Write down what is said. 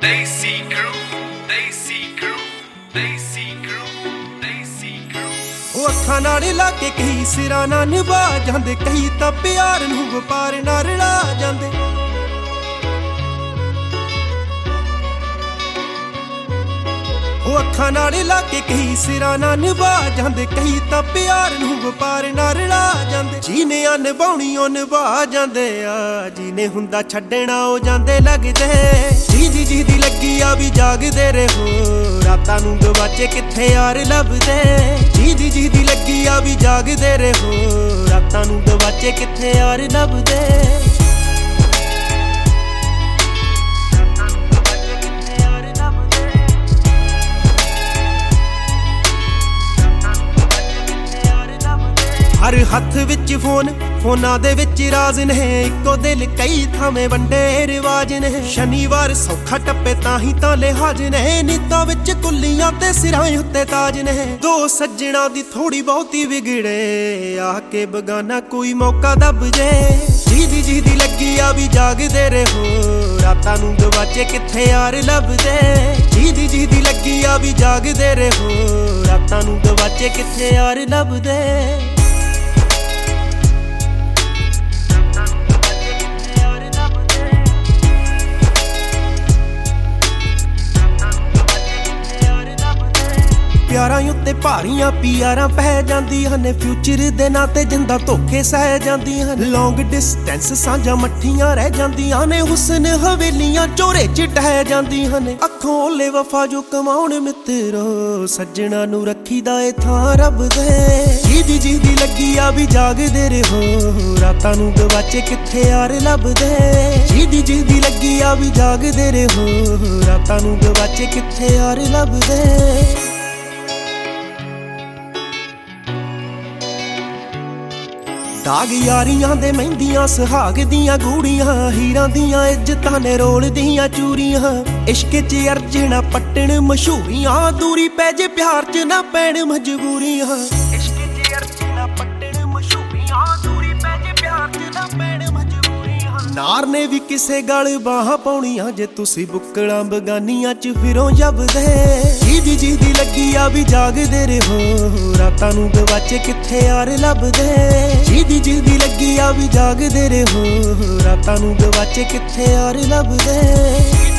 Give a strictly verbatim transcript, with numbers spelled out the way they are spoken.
Desi crew, Desi crew, Desi crew, Desi crew। ਉਹ ਅੱਖਾਂ ਨਾਲ ਲਾ ਕੇ ਕਈ ਸਿਰਾਂ ਨਾਲ ਨਿਭਾ ਜਾਂਦੇ, ਕਈ ਤਾਂ ਪਿਆਰ ਨੂੰ ਵਪਾਰ ਨਾਲ ਰਲਾ ਜਾਂਦੇ। ਉਹ ਅੱਖਾਂ ਨਾਲ ਲਾ ਕੇ ਕਈ ਸਿਰਾਂ ਨਾਲ ਨਿਭਾ ਜਾਂਦੇ, ਕਈ ਤਾਂ ਪਿਆਰ ਨੂੰ ਵਪਾਰ ਨਾਲ ਰਲਾ ਜਾਂਦੇ। ਜੀਨੇ ਆ ਨਿਭਾਉਣੀ ਉਹ ਨਿਭਾ ਜਾਂਦੇ ਆ, ਜੀਨੇ ਹੁੰਦਾ ਛੱਡਣਾ ਉਹ ਜਾਂਦੇ ਲੱਗਦੇ। ਜਿਹਦੀ ਜਿਹਦੀ ਲੱਗੀ ਆ ਵੀ ਜਾਗਦੇ ਰਹੋ, ਰਾਤਾਂ ਨੂੰ ਗਵਾਚੇ ਕਿੱਥੇ ਯਾਰ ਲੱਭਦੇ। ਜਿਹਦੀ ਜਿਹਦੀ ਲੱਗੀ ਆ ਵੀ ਜਾਗਦੇ ਰਹੋ, ਰਾਤਾਂ ਨੂੰ ਗਵਾਚੇ ਕਿੱਥੇ ਯਾਰ ਲੱਭਦੇ। ਹਰ ਹੱਥ ਵਿੱਚ ਫੋਨ, ਫੋਨਾਂ ਦੇ ਵਿੱਚ ਰਾਜ਼ ਨੇ, ਇੱਕੋ ਦਿਲ ਕਈ ਥਾਵੇਂ ਵੰਡੇ ਰਿਵਾਜ ਨੇ। ਸ਼ਨੀਵਾਰ ਸੌਖਾ ਟੱਪੇ ਤਾਂ ਹੀ ਤਾਂ ਲਿਹਾਜ਼ ਨੇ, ਨੀਤਾਂ ਵਿੱਚ ਕੁੱਲੀਆਂ ਤੇ ਸਿਰਾਂ ਉੱਤੇ ਤਾਜ ਨੇ। ਦੋ ਸੱਜਣਾ ਦੀ ਥੋੜੀ ਬਹੁਤੀ ਵਿਗੜੇ, ਆ ਕੇ ਬਗਾਨਾ ਕੋਈ ਮੌਕਾ ਦੱਬ ਜੇ। ਜਿਹਦੀ ਜਿਹਦੀ ਲੱਗੀ ਆ ਵੀ ਜਾਗਦੇ ਰਹੋ, ਰਾਤਾਂ ਨੂੰ ਗਵਾਚੇ ਕਿੱਥੇ ਯਾਰ ਲੱਭਦੇ। ਜਿਹਦੀ ਜਿਹਦੀ ਲੱਗੀ ਆ ਵੀ ਜਾਗਦੇ ਰਹੋ, ਰਾਤਾਂ ਨੂੰ ਗਵਾਚੇ ਕਿੱਥੇ ਯਾਰ ਲੱਭਦੇ। ਪਿਆਰਾਂ ਉੱਤੇ ਭਾਰੀਆਂ ਪਿਆਰਾਂ ਪੈ ਜਾਂਦੀਆਂ ਨੇ, ਫਿਊਚਰ ਦੇ ਨਾਂ ਤੇ ਜਿੰਦਾ ਧੋਖੇ ਸਹਿ ਜਾਂਦੀਆਂ ਨੇ। ਲੌਂਗ ਡਿਸਟੈਂਸ ਸਾਂਝਾਂ ਮੱਠੀਆਂ ਰਹਿ ਜਾਂਦੀਆਂ ਨੇ, ਹੁਸਨ ਹਵੇਲੀਆਂ ਚੋਰੇ ਚ ਟਹਿ ਜਾਂਦੀਆਂ ਨੇ। ਅੱਖੋਂ ਓਲੇ ਵਫਾ ਜੋ ਕਮਾਉਣ ਮਿੱਤਰੋ, ਸੱਜਣਾ ਨੂੰ ਰੱਖੀਦਾ ਏ ਥਾਂ ਰੱਬ ਦੇ। ਜਿਹਦੀ ਜਿਹਦੀ ਲੱਗੀ ਆ ਵੀ ਜਾਗਦੇ ਰਹੋ, ਰਾਤਾਂ ਨੂੰ ਗਵਾਚੇ ਕਿੱਥੇ ਯਾਰ ਲੱਭਦੇ। ਜਿਹਦੀ ਜਿਹਦੀ ਲੱਗੀ ਆ ਵੀ ਜਾਗਦੇ ਰਹੋ, ਰਾਤਾਂ ਨੂੰ ਗਵਾਚੇ ਕਿੱਥੇ ਯਾਰ ਲੱਭਦੇ। ਦਾਗ ਯਾਰੀਆਂ ਦੇ ਮਹਿੰਦੀਆਂ, ਸੁਹਾਗ ਦੀਆਂ ਗੂੜੀਆਂ, ਹੀਰਾਂ ਦੀਆਂ ਇੱਜ਼ਤਾਂ ਨੇ ਰੋਲ ਦੀਆਂ ਚੂਰੀਆਂ। ਇਸ਼ਕ ਚ ਅਰਜਣਾ ਪੱਟਣ ਮਸ਼ਹੂਰੀਆਂ, ਦੂਰੀ ਪੈ ਜੇ ਪਿਆਰ ਚ ਨਾ ਪੈਣ ਮਜਬੂਰੀਆਂ। ਇਸ਼ਕ ਚ ਅਰਜਣਾ ਪੱਟਣ ਮਸ਼ਹੂਰੀਆਂ, ਦੂਰੀ ਪੈ ਜੇ ਪਿਆਰ ਚ ਨਾ ਪੈਣ ਮਜਬੂਰੀਆਂ। ਨਾਰ ਨੇ ਵੀ ਕਿਸੇ ਗਲ ਬਾਹਾਂ ਪਾਉਣੀਆਂ, ਜੇ ਤੁਸੀਂ ਬੁੱਕਲਾਂ ਬਗਾਨੀਆਂ ਚ ਫਿਰੋਂ ਜਬਦੇ। ਜਿਹਦੀ ਜਿਹਦੀ ਲੱਗੀ ਆ ਵੀ ਜਾਗਦੇ ਰਹੋ, ਰਾਤਾਂ ਨੂੰ ਗਵਾਚੇ ਕਿੱਥੇ ਯਾਰ ਲੱਭਦੇ। ਜਿਹਦੀ ਜਿਹਦੀ ਲੱਗੀ ਆ ਵੀ ਜਾਗਦੇ ਰਹੋ, ਰਾਤਾਂ ਨੂੰ ਗਵਾਚੇ ਕਿੱਥੇ ਯਾਰ ਲੱਭਦੇ।